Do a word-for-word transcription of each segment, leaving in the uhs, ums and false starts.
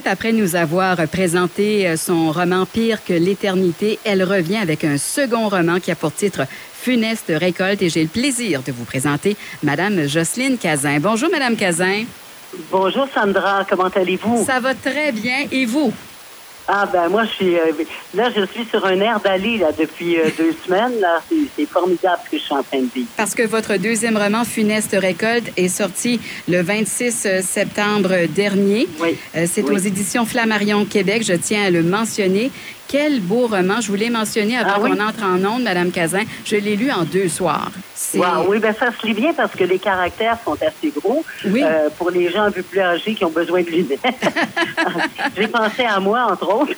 après nous avoir présenté son roman Pire que l'éternité, elle revient avec un second roman qui a pour titre Funeste récolte et j'ai le plaisir de vous présenter Madame Jocelyne Cazin. Bonjour, Madame Cazin. Bonjour, Sandra. Comment allez-vous? Ça va très bien. Et vous? Ah ben moi je suis euh, là je suis sur un air d'aller là depuis euh, deux semaines là c'est, c'est formidable ce que je suis en train de vivre. Parce que votre deuxième roman Funeste récolte est sorti le vingt-six septembre dernier. Oui. Euh, c'est oui. aux éditions Flammarion Québec. Je tiens à le mentionner. Quel beau roman. Je vous l'ai mentionné avant ah, qu'on oui? entre en ondes, Madame Cazin. Je l'ai lu en deux soirs. C'est... Wow, oui, ben ça se lit bien parce que les caractères sont assez gros. Oui. Euh, pour les gens un peu plus âgés qui ont besoin de lunettes. J'ai pensé à moi, entre autres.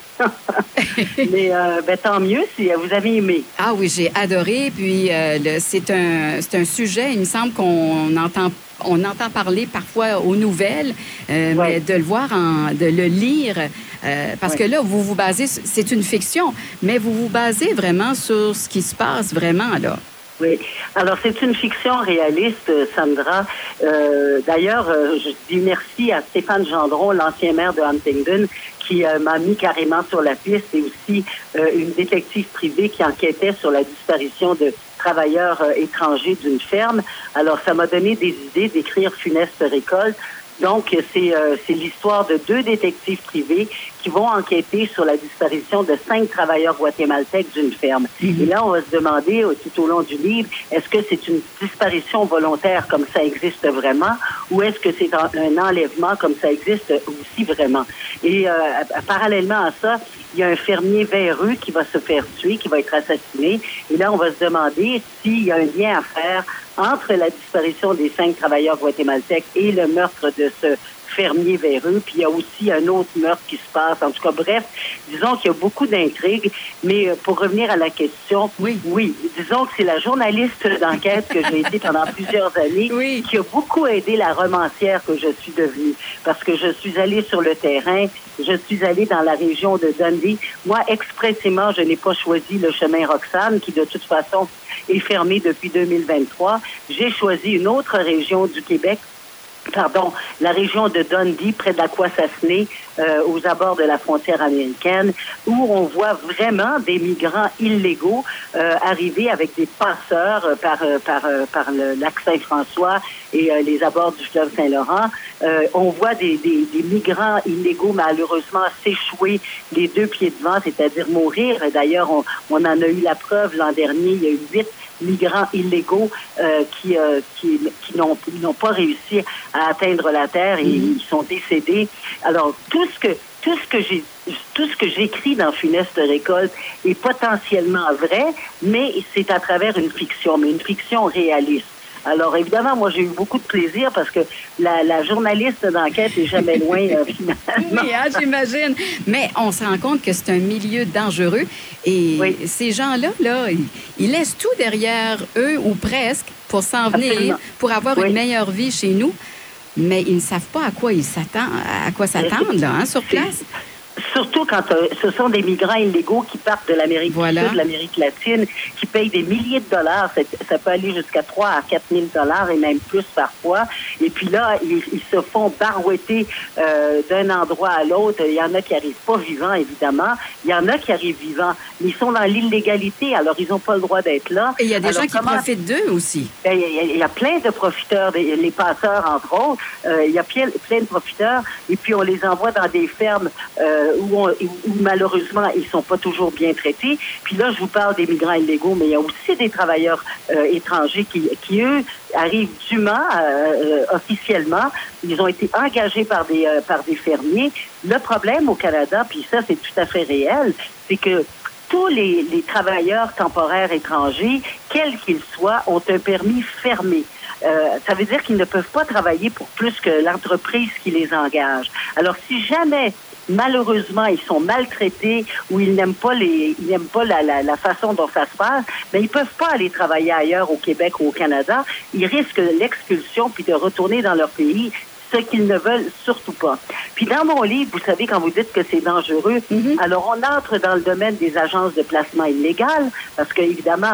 Mais euh, ben, tant mieux si vous avez aimé. Ah oui, j'ai adoré. Puis euh, le, c'est, un, c'est un sujet, il me semble qu'on entend On entend parler parfois aux nouvelles, euh, ouais. mais de le voir, en, de le lire, euh, parce ouais. que là, vous vous basez, c'est une fiction, mais vous vous basez vraiment sur ce qui se passe vraiment, là. Oui. Alors, c'est une fiction réaliste, Sandra. Euh, d'ailleurs, euh, je dis merci à Stéphane Gendron, l'ancien maire de Huntingdon, qui euh, m'a mis carrément sur la piste, et aussi euh, une détective privée qui enquêtait sur la disparition de travailleurs euh, étrangers d'une ferme. Alors, ça m'a donné des idées d'écrire Funeste récolte. Donc, c'est, euh, c'est l'histoire de deux détectives privés qui vont enquêter sur la disparition de cinq travailleurs guatémaltèques d'une ferme. Mm-hmm. Et là, on va se demander, tout au long du livre, est-ce que c'est une disparition volontaire comme ça existe vraiment ou est-ce que c'est un, un enlèvement comme ça existe aussi vraiment? Et euh, parallèlement à ça, il y a un fermier véreux qui va se faire tuer, qui va être assassiné. Et là, on va se demander s'il y a un lien à faire entre la disparition des cinq travailleurs guatémaltèques et le meurtre de ce fermier véreux. Puis il y a aussi un autre meurtre qui se passe. En tout cas, bref, disons qu'il y a beaucoup d'intrigues. Mais pour revenir à la question, oui, oui disons que c'est la journaliste d'enquête que j'ai été pendant plusieurs années oui. qui a beaucoup aidé la romancière que je suis devenue. Parce que je suis allée sur le terrain, je suis allée dans la région de Dundee. Moi, expressément, je n'ai pas choisi le chemin Roxane, qui de toute façon est fermé depuis deux mille vingt-trois. J'ai choisi une autre région du Québec, pardon, la région de Dundee, près d'Aquasasné, euh, aux abords de la frontière américaine, où on voit vraiment des migrants illégaux euh, arriver avec des passeurs euh, par, euh, par, euh, par le lac Saint-François et euh, les abords du fleuve Saint-Laurent. Euh, on voit des, des, des migrants illégaux malheureusement s'échouer les deux pieds devant, c'est-à-dire mourir. D'ailleurs, on, on en a eu la preuve l'an dernier. Il y a eu huit migrants illégaux euh, qui, euh, qui, qui n'ont, n'ont pas réussi à atteindre la terre et mmh. ils sont décédés. Alors, tout ce que tout ce que j'ai tout ce que j'écris dans Funeste récolte est potentiellement vrai, mais c'est à travers une fiction, mais une fiction réaliste. Alors, évidemment, moi, j'ai eu beaucoup de plaisir parce que la, la journaliste d'enquête est jamais loin, euh, finalement. Oui, hein, j'imagine. Mais on se rend compte que c'est un milieu dangereux. Et oui. ces gens-là, là, ils, ils laissent tout derrière eux, ou presque, pour s'en venir, Absolument. pour avoir oui. une meilleure vie chez nous. Mais ils ne savent pas à quoi ils s'attendent, à quoi s'attendre, là, hein, sur place. Surtout quand euh, ce sont des migrants illégaux qui partent de l'Amérique voilà. du Sud, de l'Amérique latine, qui payent des milliers de dollars. C'est, ça peut aller jusqu'à trois à quatre mille dollars et même plus parfois. Et puis là, ils, ils se font barouetter euh, d'un endroit à l'autre. Il y en a qui arrivent pas vivants, évidemment. Il y en a qui arrivent vivants. Mais ils sont dans l'illégalité, alors ils n'ont pas le droit d'être là. Et il y a des alors, gens qui comment... profitent d'eux aussi. Ben, il, y a, il y a plein de profiteurs, des, les passeurs, entre autres. Euh, il y a plein, plein de profiteurs. Et puis, on les envoie dans des fermes euh, Où, on, où malheureusement, ils sont pas toujours bien traités. Puis là, je vous parle des migrants illégaux, mais il y a aussi des travailleurs euh, étrangers qui, qui, eux, arrivent dûment, euh, officiellement. Ils ont été engagés par des, euh, par des fermiers. Le problème au Canada, puis ça, c'est tout à fait réel, c'est que tous les, les travailleurs temporaires étrangers, quels qu'ils soient, ont un permis fermé. Euh, ça veut dire qu'ils ne peuvent pas travailler pour plus que l'entreprise qui les engage. Alors, si jamais malheureusement, ils sont maltraités ou ils n'aiment pas les, ils n'aiment pas la, la, la façon dont ça se passe, mais ils peuvent pas aller travailler ailleurs au Québec ou au Canada. Ils risquent l'expulsion puis de retourner dans leur pays, ce qu'ils ne veulent surtout pas. Puis dans mon livre, vous savez, quand vous dites que c'est dangereux, mm-hmm. alors on entre dans le domaine des agences de placement illégal, parce que évidemment,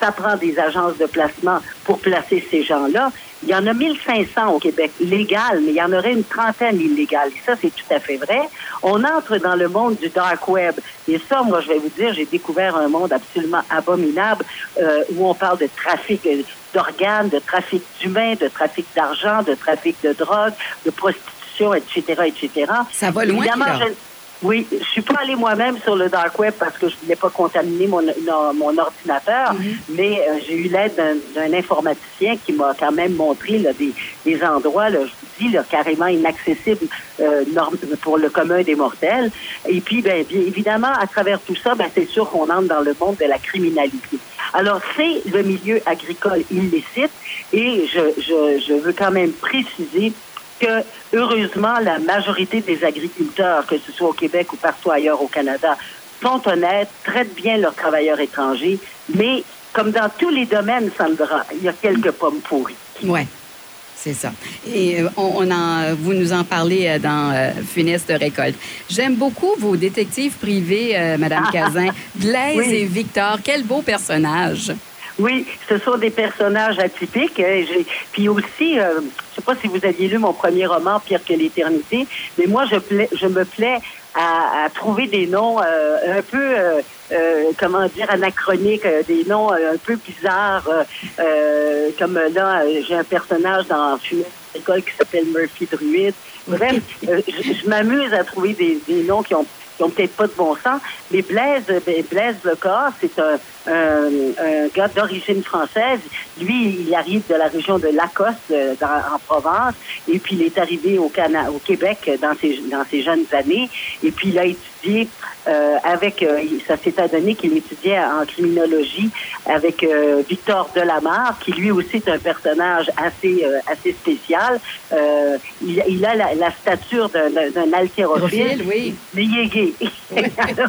ça prend des agences de placement pour placer ces gens-là. Il y en a mille cinq cents au Québec légales, mais il y en aurait une trentaine illégales. Et ça, c'est tout à fait vrai. On entre dans le monde du dark web. Et ça, moi, je vais vous dire, j'ai découvert un monde absolument abominable euh, où on parle de trafic d'organes, de trafic d'humains, de trafic d'argent, de trafic de drogue, de prostitution, et cetera, et cetera. Ça va loin, là. Je... Oui, je suis pas allée moi-même sur le dark web parce que je voulais pas contaminer mon, non, mon ordinateur, mm-hmm. mais euh, j'ai eu l'aide d'un, d'un informaticien qui m'a quand même montré là, des, des endroits, là, je vous dis, là, carrément inaccessibles euh, norm- pour le commun des mortels. Et puis, ben, bien évidemment, à travers tout ça, ben, c'est sûr qu'on entre dans le monde de la criminalité. Alors, c'est le milieu agricole illicite et je, je, je veux quand même préciser que, heureusement, la majorité des agriculteurs, que ce soit au Québec ou partout ailleurs au Canada, sont honnêtes, traitent bien leurs travailleurs étrangers, mais comme dans tous les domaines, Sandra, il y a quelques pommes pourries. Oui, c'est ça. Et on, on en, vous nous en parlez dans euh, Funeste récolte. J'aime beaucoup vos détectives privés, euh, Mme Cazin. Blaise oui. et Victor, quel beau personnage. Oui, ce sont des personnages atypiques. Hein, j'ai... Puis aussi, euh, je ne sais pas si vous aviez lu mon premier roman, Pire que l'éternité, mais moi, je, pla... je me plais à, à trouver des noms euh, un peu, euh, euh, comment dire, anachroniques, euh, des noms euh, un peu bizarres. Euh, euh, comme là, j'ai un personnage dans Funeste récolte qui s'appelle Murphy Druide. Bref, euh, je, je m'amuse à trouver des, des noms qui ont qui ont peut-être pas de bon sens. Mais Blaise, Blaise Lecor, c'est un, un, un gars d'origine française. Lui, il arrive de la région de Lacoste, dans, en Provence, et puis il est arrivé au, Cana- au Québec dans ses, dans ses jeunes années. Et puis il a étudié euh, avec, euh, ça s'est adonné qu'il étudiait en criminologie avec euh, Victor Delamarre, qui lui aussi est un personnage assez, euh, assez spécial. Euh, il, il a la, la stature d'un, d'un haltérophile, oui. mais il est gay. Oui.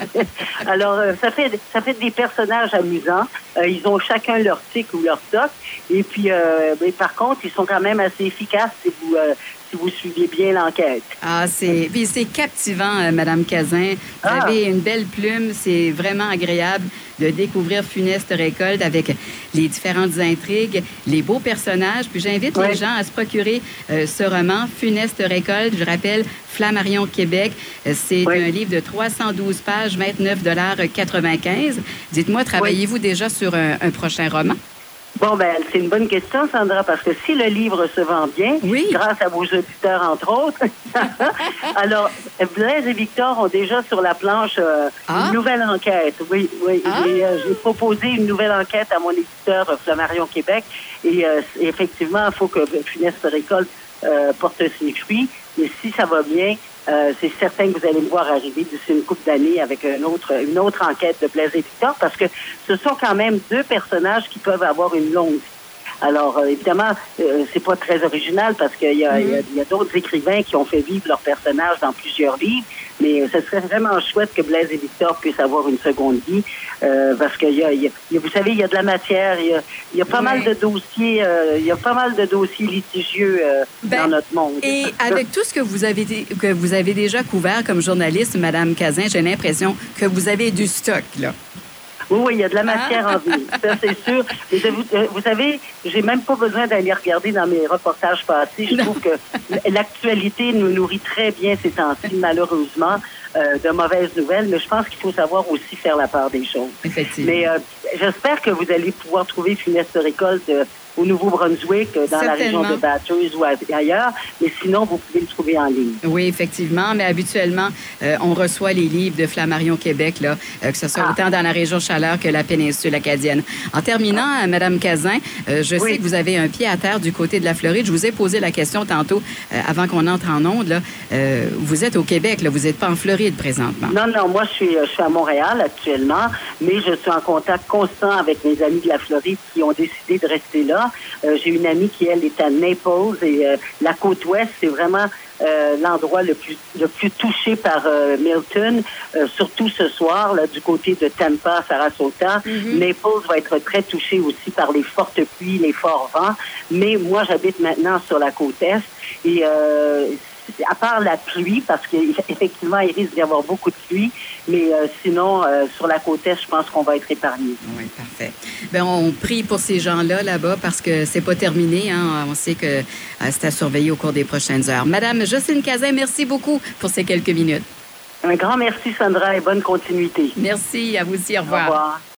alors, euh, ça fait ça fait des personnages amusants. Euh, ils ont chacun leur tic ou leur toc. Et puis, euh, mais par contre, ils sont quand même assez efficaces si vous euh, si vous suivez bien l'enquête. Ah, c'est puis c'est captivant, euh, Madame Cazin. Vous ah. avez une belle plume. C'est vraiment agréable de découvrir Funeste récolte avec les différentes intrigues, les beaux personnages. Puis j'invite oui. les gens à se procurer euh, ce roman, Funeste récolte. Je rappelle, Flammarion Québec. Euh, c'est oui. un livre de trois cent douze pages, vingt-neuf dollars quatre-vingt-quinze. Dites-moi, travaillez-vous oui. déjà sur un, un prochain roman? Bon, ben, c'est une bonne question, Sandra, parce que si le livre se vend bien, oui. grâce à vos auditeurs, entre autres, alors, Blaise et Victor ont déjà sur la planche euh, ah. une nouvelle enquête. Oui, oui. Ah. Et, euh, j'ai proposé une nouvelle enquête à mon éditeur, euh, Flammarion Québec, et euh, effectivement, il faut que Funeste récolte euh, porte ses fruits. Et si ça va bien, Euh, c'est certain que vous allez me voir arriver d'ici une couple d'années avec une autre, une autre enquête de Blaise et Victor, parce que ce sont quand même deux personnages qui peuvent avoir une longue vie. Alors, euh, évidemment, euh, c'est pas très original parce qu'il y a, mm-hmm. il y a, a d'autres écrivains qui ont fait vivre leurs personnages dans plusieurs livres, mais ce serait vraiment chouette que Blaise et Victor puissent avoir une seconde vie euh, parce qu'il y a, il y a, vous savez, il y a de la matière, il y a, il y a pas oui. mal de dossiers, euh, il y a pas mal de dossiers litigieux euh, ben, dans notre monde. Et avec tout ce que vous avez que vous avez déjà couvert comme journaliste, Madame Cazin, j'ai l'impression que vous avez du stock là. Oui, oui, il y a de la matière ah. en vie, ça c'est sûr. Mais vous, vous savez, j'ai même pas besoin d'aller regarder dans mes reportages passés. Je non. trouve que l'actualité nous nourrit très bien ces temps-ci, malheureusement, euh, de mauvaises nouvelles. Mais je pense qu'il faut savoir aussi faire la part des choses. Effectivement. Mais euh, j'espère que vous allez pouvoir trouver Funeste récolte euh, au Nouveau-Brunswick, dans la région de Bathurst ou ailleurs. Mais sinon, vous pouvez le trouver en ligne. Oui, effectivement. Mais habituellement, euh, on reçoit les livres de Flammarion Québec, là, euh, que ce soit ah. autant dans la région Chaleur que la péninsule acadienne. En terminant, ah. Madame Cazin, euh, je oui. sais que vous avez un pied à terre du côté de la Floride. Je vous ai posé la question tantôt, euh, avant qu'on entre en onde. Là. Euh, vous êtes au Québec, là. Vous n'êtes pas en Floride présentement. Non, non. Moi, je suis, je suis à Montréal actuellement, mais je suis en contact constant avec mes amis de la Floride qui ont décidé de rester là. Euh, j'ai une amie qui, elle, est à Naples et euh, la côte ouest, c'est vraiment euh, l'endroit le plus le plus touché par euh, Milton, euh, surtout ce soir, là, du côté de Tampa, Sarasota. Mm-hmm. Naples va être très touché aussi par les fortes pluies, les forts vents. Mais moi, j'habite maintenant sur la côte est et euh, à part la pluie, parce qu'effectivement, il risque d'y avoir beaucoup de pluie, mais euh, sinon, euh, sur la côte est, je pense qu'on va être épargnés. Oui, parfait. Bien, on prie pour ces gens-là, là-bas, parce que c'est pas terminé. Hein. On sait que euh, c'est à surveiller au cours des prochaines heures. Madame Jocelyne Cazin, merci beaucoup pour ces quelques minutes. Un grand merci, Sandra, et bonne continuité. Merci, à vous aussi. Au revoir. Au revoir.